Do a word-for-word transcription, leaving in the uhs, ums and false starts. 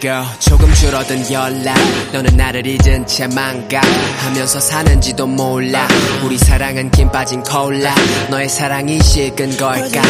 girl 조금 줄어든 연락 너는 나를 잊은 채 망각하면서 사는지도 몰라 우리 사랑은 김 빠진 콜라 너의 사랑이 식은 걸까